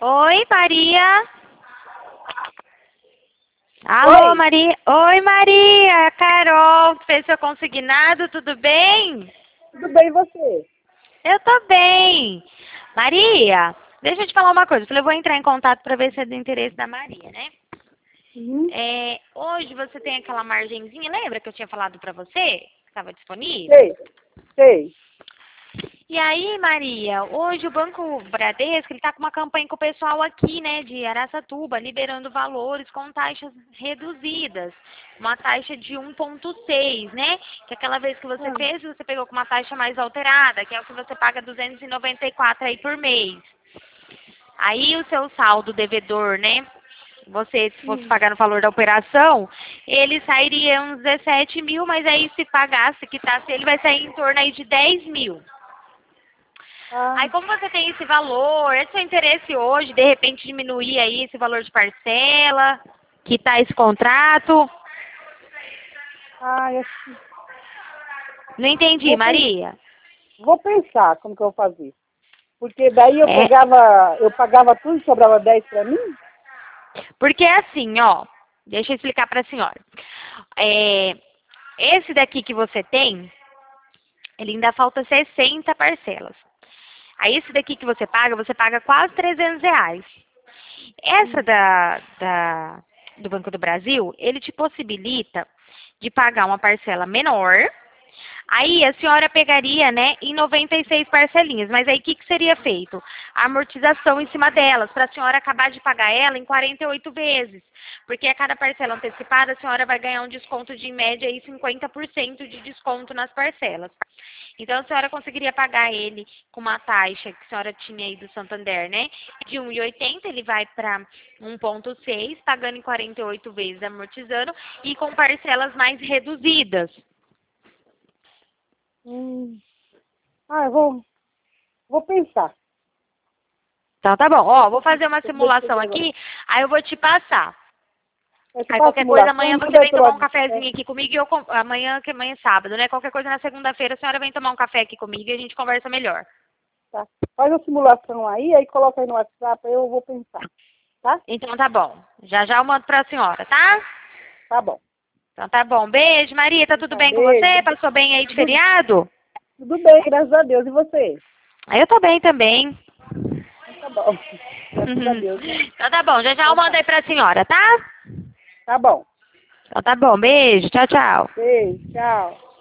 Oi, Maria. Alô, Oi, Maria. Oi, Maria. Carol, fez seu consignado, tudo bem? tudo bem e você? Eu tô bem. Maria, deixa eu te falar uma coisa. Eu falei, eu vou entrar em contato para ver se é do interesse da Maria, né? Uhum. Hoje você tem aquela margenzinha, lembra que eu tinha falado para você? Que estava disponível? Sei, sei. E aí, Maria, hoje o Banco Bradesco, ele tá com uma campanha com o pessoal aqui, né, de Araçatuba, liberando valores com taxas reduzidas. Uma taxa de 1,6, né? Que aquela vez que você Ah, fez, você pegou com uma taxa mais alterada, que é o que você paga 294 aí por mês. Aí o seu saldo devedor, né? Você, se fosse hum. pagar no valor da operação, ele sairia uns 17 mil, mas aí se pagasse, quitasse, ele vai sair em torno aí de 10 mil. Ah, Aí como você tem esse valor, é seu interesse hoje, de repente diminuir aí esse valor de parcela, quitar esse contrato? ah, Não entendi, vou, pen- Maria. vou pensar como que eu vou fazer. Porque daí É, eu pagava tudo e sobrava 10 para mim? porque é assim, ó, deixa eu explicar para a senhora. É, esse daqui que você tem, ele ainda falta 60 parcelas. Aí esse daqui que você paga quase 300 reais. Essa Hum. do Banco do Brasil, ele te possibilita de pagar uma parcela menor. Aí a senhora pegaria, né, em 96 parcelinhas, mas aí o que seria feito? A amortização em cima delas, para a senhora acabar de pagar ela em 48 vezes. Porque a cada parcela antecipada, a senhora vai ganhar um desconto de, em média, aí, 50% de desconto nas parcelas. Então, a senhora conseguiria pagar ele com uma taxa que a senhora tinha aí do Santander, né? De 1,80, ele vai para 1,6, pagando em 48 vezes, amortizando, e com parcelas mais reduzidas. Hum. Ah, eu vou pensar. Então, tá bom. Ó, vou fazer uma Deixa eu simulação ver agora. aqui, aí eu vou te passar. Você Aí faz qualquer coisa, simulação amanhã e você manda vem pelo tomar um WhatsApp. cafezinho aqui comigo e amanhã, que amanhã é sábado, né? Qualquer coisa na segunda-feira, a senhora vem tomar um café aqui comigo e a gente conversa melhor. Tá? Faz a simulação aí coloca aí no WhatsApp, aí eu vou pensar. Tá? Então tá bom. Já já eu mando pra senhora, tá? Tá bom. Então tá bom. Beijo, Maria. Tá tudo Tá, bem com você? beijo. Passou bem aí de Tudo, feriado? tudo bem, graças a Deus. E você? Eu tô bem também. Então tá bom. Graças a Deus. Então tá bom. Já já eu Então mando tá. aí pra senhora, tá? Tá bom. Então tá bom. Beijo. Tchau, tchau. Beijo, tchau.